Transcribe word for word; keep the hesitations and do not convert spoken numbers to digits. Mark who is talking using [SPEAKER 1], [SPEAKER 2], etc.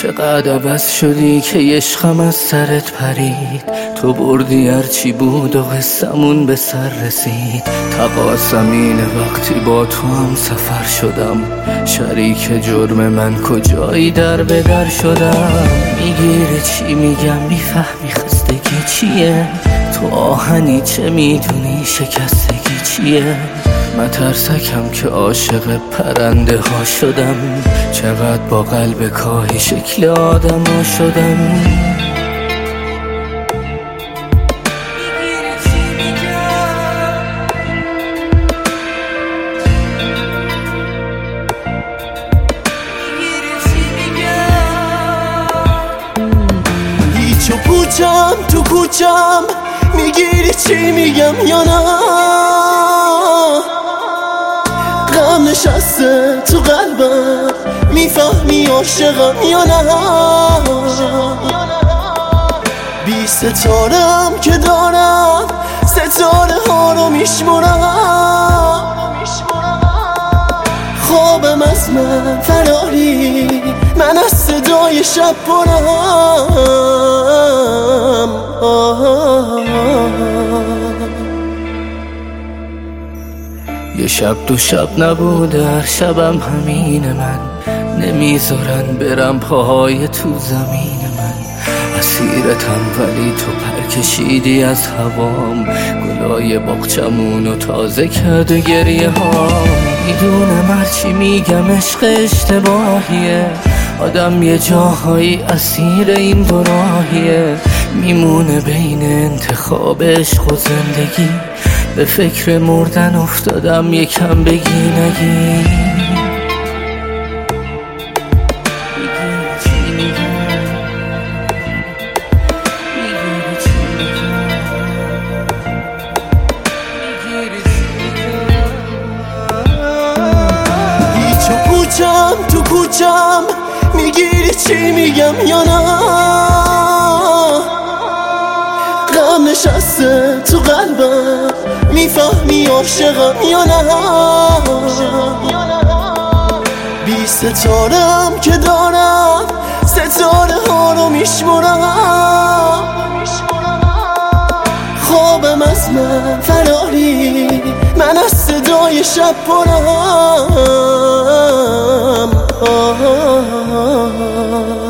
[SPEAKER 1] چقدر عوض شدی که عشقم از سرت پرید. تو بردی هرچی بود و قصمون به سر رسید. تقاصم اینه وقتی با تو هم سفر شدم، شریک جرم من کجایی در به در شدم. میگیری چی میگم میفهمی خستگی چیه، تو آهنی چه میدونی شکستگی چیه. مترسکم که عاشق پرنده ها شدم، چقدر با قلب کاهی شکل آدم ها شدم.
[SPEAKER 2] هیچ و پوچم تو کوچم، میگیری چی میگم یا نه؟ غم نشسته تو قلبم، میفهمی عاشقم یا نه؟ بی ستارم که دارم، ستاره ها رو میشمرم. خوابم از من فراری، من از صدای شب پرم.
[SPEAKER 1] یه شب دو شب نبوده هر شبم همین من، نمیذارن برم پاهای تو زمین من. اسیرتم ولی تو پر کشیدی از هوام، گلای باغچمونو تازه کرد و گریه ها. میدونم هرچی میگم عشق اشتباهیه، آدم یه جاهایی اسیر این دو راهیه. میمونه بین انتخاب عشق و زندگی، به فکر مردن افتادم یکم بگی نگی.
[SPEAKER 2] هیچ و پوچم تو کوچم، میگیری چی میگم یا نه؟ غم نشسته تو قلبم، میفهمی عاشقم یا نه؟ بی ستارم که دارم، ستاره ها رو میشمرم. خوابم از من فراری، من از صدای شب پرم.